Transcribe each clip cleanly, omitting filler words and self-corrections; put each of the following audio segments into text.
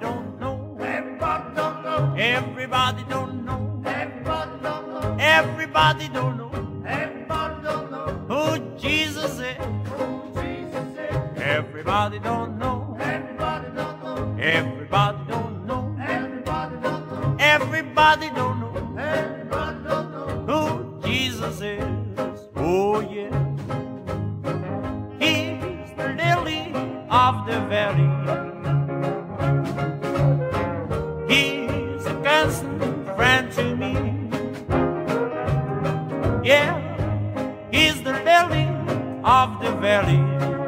don't know. Everybody don't know. Everybody don't know. Everybody don't know. Everybody don't know Everybody don't know. who Jesus is. Who Jesus is. Everybody don't know. Everybody don't know. Everybody don't know. Everybody don't know. Everybody don't know Everybody don't know. who Jesus is. Oh yeah, He's the lily of the valley. He's a constant friend to me. Yeah, He's the lily of the valley.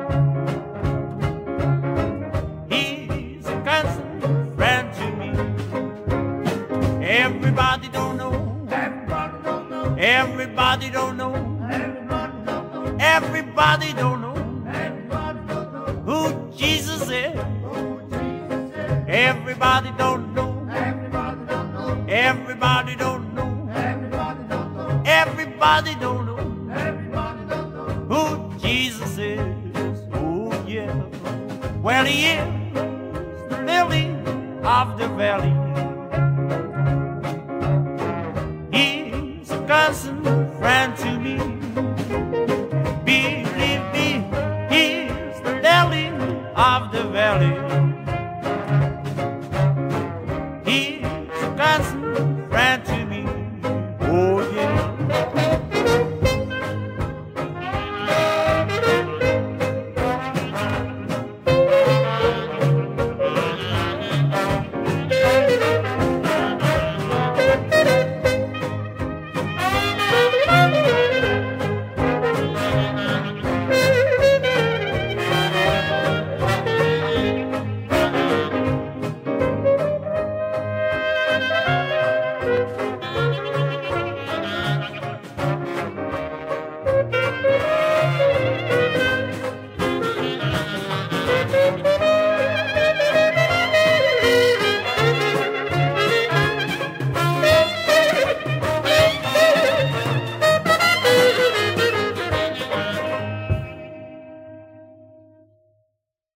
He's a constant friend to me. Everybody don't know. Everybody don't know. Everybody don't know. Everybody don't know. Everybody don't know Everybody don't know. who Jesus is. Who Jesus is. Everybody don't know. Everybody don't know. Everybody don't know. Everybody don't know. Everybody don't know Everybody don't know. who Jesus is. Oh yeah. Well, He is the lily of the valley.